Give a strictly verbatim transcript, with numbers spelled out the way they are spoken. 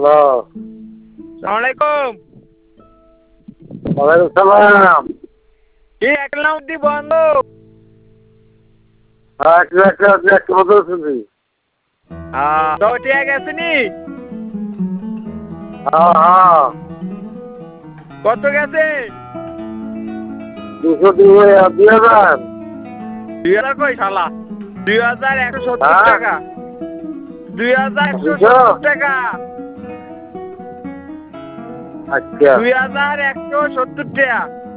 Hello. সালামালাইকুম। ওয়ালাইকুম সালাম। কি একলা উদ্দি বন্ধ? হ্যাঁ, একটু একটু একটু একটু মতো শুনছি। হ্যাঁ, তো ঠিক আছে নি? হ্যাঁ হ্যাঁ। কত গেছে? দুশো দুই দুই হাজার। দুই হাজার কই শালা? দুই হাজার একশো সত্তর হ্যাঁ টাকা। দুই হাজার একশো দুশো। সত্তর টাকা। আচ্ছা। দুই হাজার একশো সত্তর টাকা।